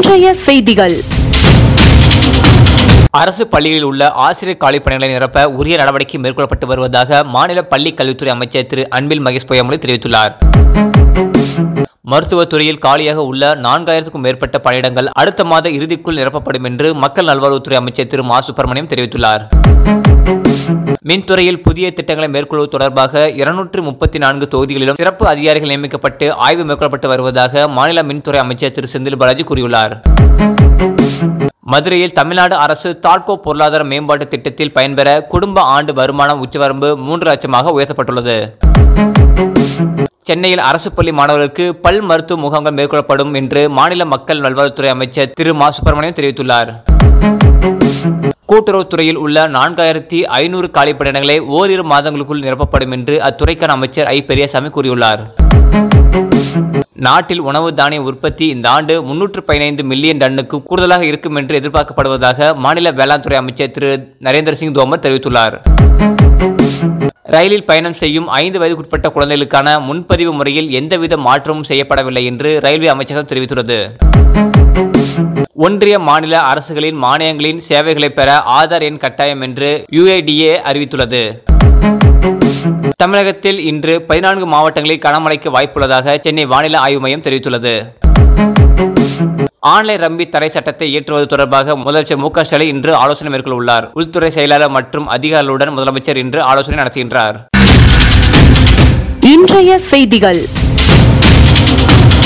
இன்றைய செய்திகள். அரசு பள்ளிகளில் உள்ள ஆசிரியர் காலி பணிகளை நிரப்ப உரிய நடவடிக்கை மேற்கொள்ளப்பட்டு வருவதாக மாநில பள்ளி கல்வித்துறை அமைச்சர் திரு அன்பில் மகேஷ் பொய்யாமொழி தெரிவித்துள்ளார். மருத்துவத்துறையில் காலியாக உள்ள 4000க்கும் மேற்பட்ட பணியிடங்கள் அடுத்த மாத இறுதிக்குள் நிரப்பப்படும் என்று மக்கள் நல்வாழ்வுத்துறை அமைச்சர் திரு மா சுப்பிரமணியம் தெரிவித்துள்ளார். மின்துறையில் புதிய திட்டங்களை மேற்கொள்வது தொடர்பாக 234 தொகுதிகளிலும் சிறப்பு அதிகாரிகள் நியமிக்கப்பட்டு ஆய்வு மேற்கொள்ளப்பட்டு வருவதாக மாநில மின்துறை அமைச்சர் திரு செந்தில் பாலாஜி கூறியுள்ளார். மதுரையில் தமிழ்நாடு அரசு தாட்கோ பொருளாதார மேம்பாட்டு திட்டத்தில் பயன்பெற குடும்ப ஆண்டு வருமானம் உச்சவரம்பு 3 லட்சமாக உயர்த்தப்பட்டுள்ளது. சென்னையில் அரசு பள்ளி மாணவர்களுக்கு பல் மருத்துவ முகாம்கள் மேற்கொள்ளப்படும் என்று மாநில மக்கள் நல்வாழ்வுத்துறை அமைச்சர் திரு மா சுப்பிரமணியம் தெரிவித்துள்ளார். கூட்டுறவுத்துறையில் உள்ள 4500 காலி பணியிடங்களை ஓரிரு மாதங்களுக்குள் நிரப்பப்படும் என்று அத்துறைக்கான அமைச்சர் ஐ பெரியசாமி கூறியுள்ளார். நாட்டில் உணவு தானிய உற்பத்தி இந்த ஆண்டு 315 மில்லியன் டன்னுக்கு கூடுதலாக இருக்கும் என்று எதிர்பார்க்கப்படுவதாக மாநில வேளாண் துறை அமைச்சர் திரு நரேந்திர சிங் தோமர் தெரிவித்துள்ளார். ரயிலில் பயணம் செய்யும் 5 வயதுக்குட்பட்ட குழந்தைகளுக்கான முன்பதிவு முறையில் எந்தவித மாற்றமும் செய்யப்படவில்லை என்று ரயில்வே அமைச்சகம் தெரிவித்துள்ளது. ஒன்றிய மாநில அரசுகளின் மானியங்களின் சேவைகளை பெற ஆதார் எண் கட்டாயம் என்று UIDA அறிவித்துள்ளது. தமிழகத்தில் இன்று 14 மாவட்டங்களில் கனமழைக்கு வாய்ப்புள்ளதாக சென்னை வானிலை ஆய்வு மையம் தெரிவித்துள்ளது. ஆன்லைன் ரம்மி தடை சட்டத்தை இயற்றுவது தொடர்பாக முதலமைச்சர் மு க ஸ்டாலின் இன்று ஆலோசனை மேற்கொள்ள உள்ளார். உள்துறை செயலாளர் மற்றும் அதிகாரிகளுடன் முதலமைச்சர் இன்று ஆலோசனை நடத்துகின்றார். இன்றைய செய்திகள்.